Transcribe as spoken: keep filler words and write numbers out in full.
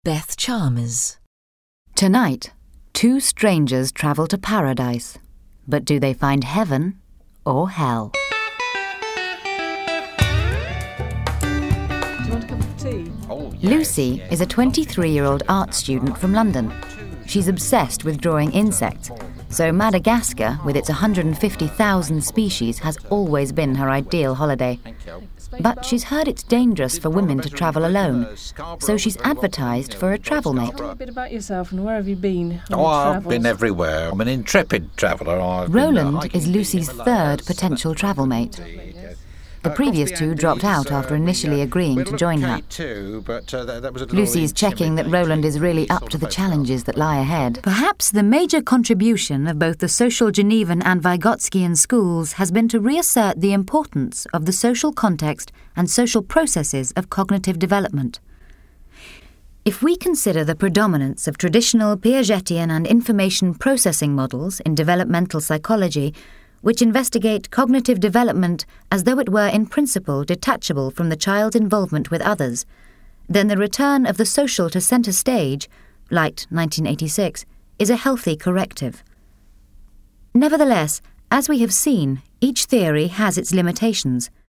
Beth Chalmers. Tonight, two strangers travel to paradise. But do they find heaven or hell? Do you want a cup of tea? Oh, yes, Lucy yes. is a twenty-three-year-old art student from London. She's obsessed with drawing insects, so Madagascar, with its one hundred fifty thousand species, has always been her ideal holiday. Thank you. But she's heard it's dangerous for women to travel alone, so she's advertised for a travel mate. Tell me a bit about yourself and where have you been on Oh, your I've travels? been everywhere. I'm an intrepid traveller. I've been, uh, Roland hiking is in Lucy's Himalayas, third potential travel mate. indeed, yes. The Uh, previous across the two dropped Andes, out after uh, we, initially uh, agreeing we to had a join look her. at K two, but, uh, that, that was a little Lucy's checking that Roland is really up to the challenges that lie ahead. Perhaps the major contribution of both the social Genevan and Vygotskian schools has been to reassert the importance of the social context and social processes of cognitive development. If we consider the predominance of traditional Piagetian and information processing models in developmental psychology, which investigate cognitive development as though it were in principle detachable from the child's involvement with others, then the return of the social to centre stage, Light nineteen eighty-six, is a healthy corrective. Nevertheless, as we have seen, each theory has its limitations.